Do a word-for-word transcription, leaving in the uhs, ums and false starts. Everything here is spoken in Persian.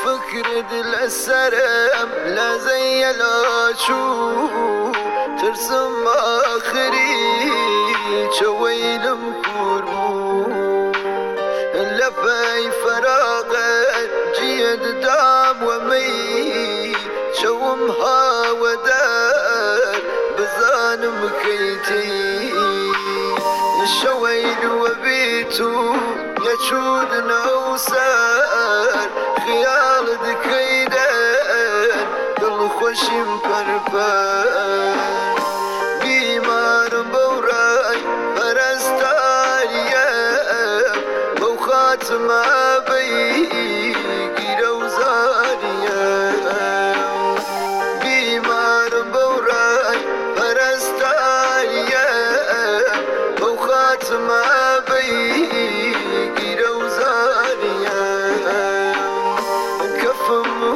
فكرت للسرم لا زي الاشو ترسم اخري شويل مكورمو لفاي فراغت جيد دام ومي شومها ودار بزان مكيتي الشويل وبيتو يشود نوسار خيال دكيدان دل خوشم پرپر